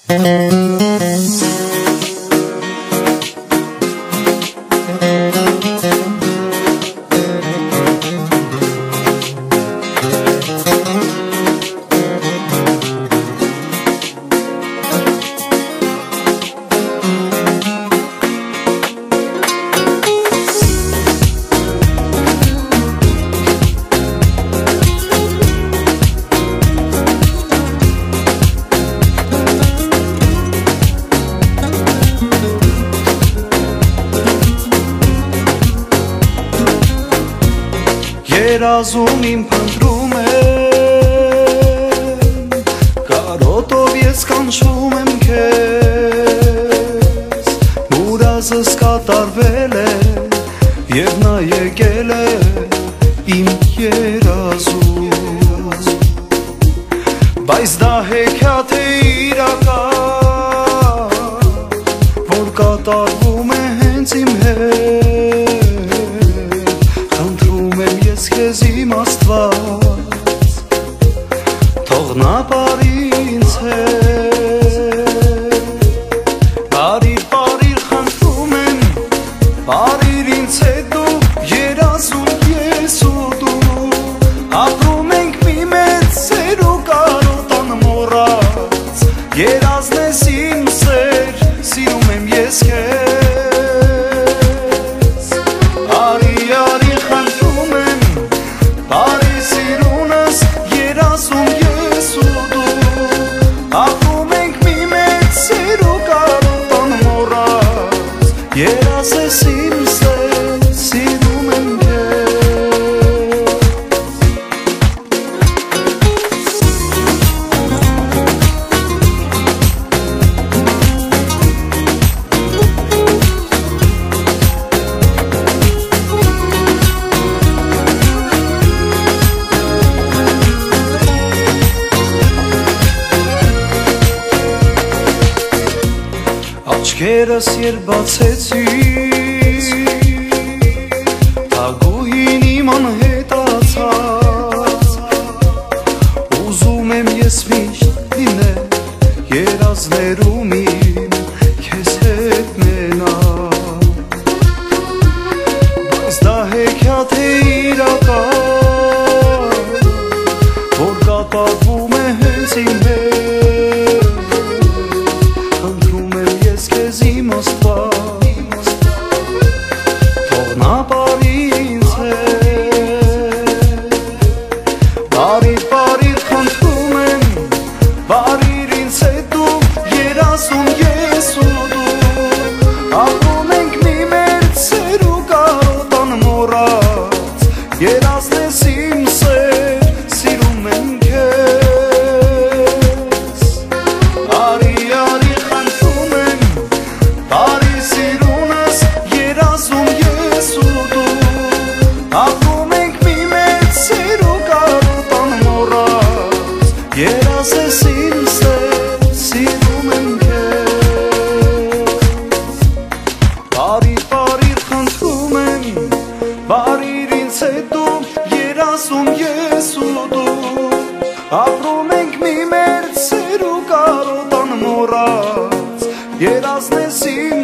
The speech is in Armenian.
Երազում իմ փնտրում եմ, կարոտով ես կանչում եմ քեզ, մուրազս կատարվել է և նա եկել է իմ երազում, բայց դա հեքիաթ է իրական, որ կատարվում է հենց իմ հետ, քեզ իմ Աստված, թող նա բարի ինձ հետ, բարիր խնդրում եմ, բարիր ինձ հետ դու, երազում ես ու դու, ապրում ենք մի մեծ սեր ու կարոտան մոռաց, երազն ես իմ սեր, սիրում եմ ես քեզ, բարի սիրունս երազում ես ու դու, ապրում ենք մի մեծ սեր ու կարոտան մոռաց, երազ ես իմ սեր, սիրում եմ Աչքերս երբ բացեցի, թագուհին իմ անհետացավ, ուզում եմ ես միշտ լինել երազներում իմ քեզ հետ մենալ, բայց դա հեքիաթ է իրական, որ կատարվում է հենց իմ հետ, իմ Աստված, թող նա բարի ինձ հետ, բարիր խնդրում եմ, բարիր ինձ հետ դու, երազում ես ու դու, ապրում ենք մի մեծ սեր ու կարոտան մոռաց, երազն ես իմ սեր, սիրում եմ քեզ, արի խնդրում եմ, բարի սիրունս երազում ես ու դու, ապրում ենք մի մեծ սեր ու կարոտան մոռաց, երազ ես իմ սեր, սիրում եմ քեզ, բարիր խնդրում եմ, բարիր ինձ հետ դու, երազում ես ու դու, ապրում ենք մի մեծ սեր ու կարոտան մոռաց, երազն ես իմ